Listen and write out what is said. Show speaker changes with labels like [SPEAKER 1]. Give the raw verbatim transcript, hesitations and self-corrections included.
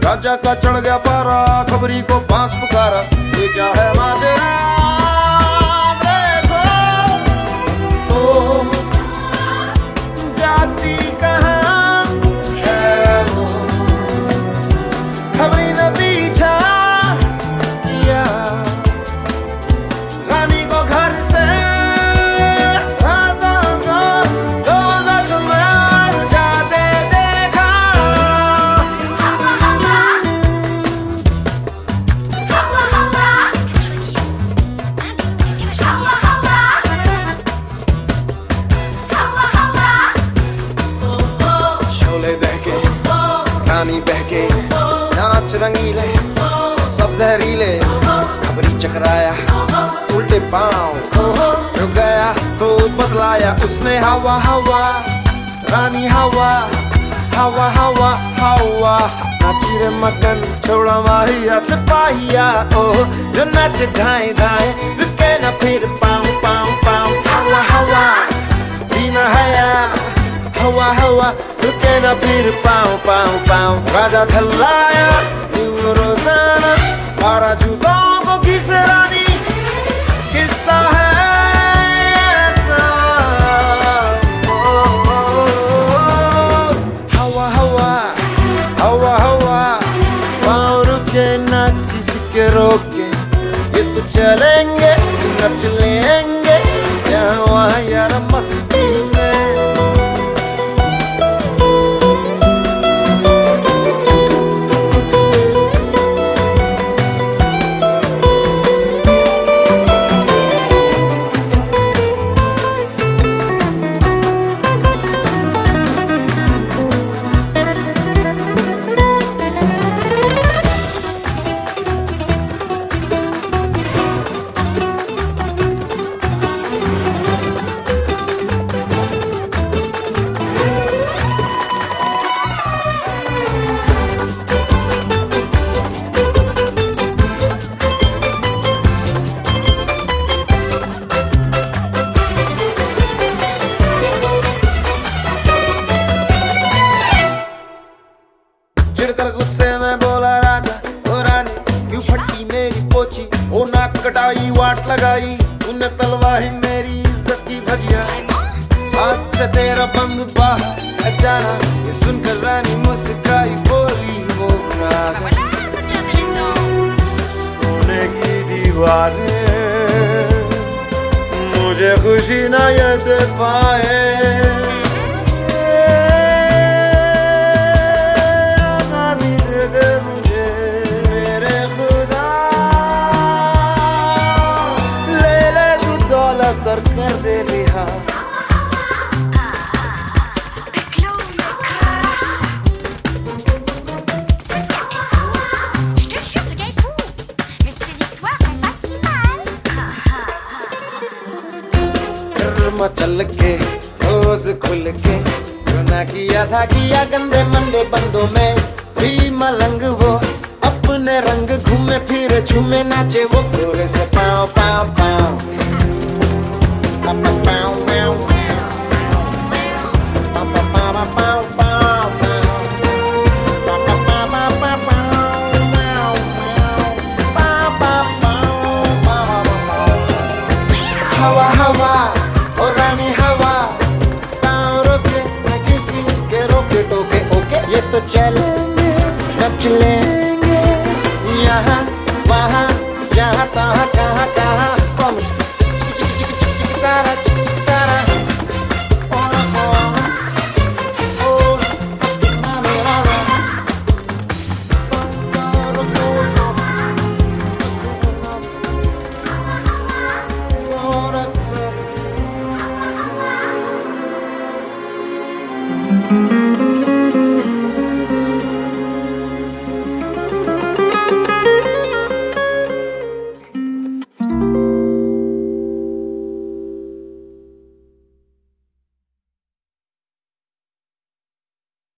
[SPEAKER 1] राजा का चढ़ गया पारा, खबरी को बांस पुकारा, ये क्या है माजरा। देखो तो जाती कहाँ है वो, खबरी न पीछा किया, रानी को घर से रानी बहके नाच रंगीले सब जहरीले, खबरी चकराया उल्टे पांव, रुक गया तो बदलाया उसने हवा हवा, रानी हवा हवा हवा हवा, नाची रे मगन छोड़ा माहिया सिपाहिया, ओ जो नाचे धाए धाए रुके न फिर पाँव पाँव पाँव, हवा हवा दीना हया, हवा हवा रुके न फिर पाँव पाँव पाँव, राजा थल्लाया रोजाना बारह जूतों को घिसे रानी, किस्सा है ऐसा। ओ, ओ, ओ, हवा हवा हवा हवा पाँव रुके न किसी के रोके, ये तो चलेंगे नच लेंगे यहाँ वहाँ यार मस्ती में। चिढ़कर गुस्से में बोला राजा, ओ रानी क्यों फटी मेरी पोची, ओ नाक कटाई वाट लगाई तूने तलवाही मेरी इज्जत की भजिया, आज से तेरा बंद बाहर जाना, ये सुनकर रानी मुस्कुराई बोली वो राजा, सोने की दीवारें मुझे खुशी न ये दे पाए, कर कर दे रिहा। मचल के रोज खुल के जो ना किया था किया गंदे मंदे बंदों में भी मलंग, वो अपने रंग घूमे फिर झूमे नाचे वो गोरे से पाँव पाँव पाँव, हवा हवा और रानी हवा, पाँव रोके न किसी के रोके टोके, ओके ये तो चलेंगे नच लेंगे यहाँ वहाँ जहाँ तहाँ।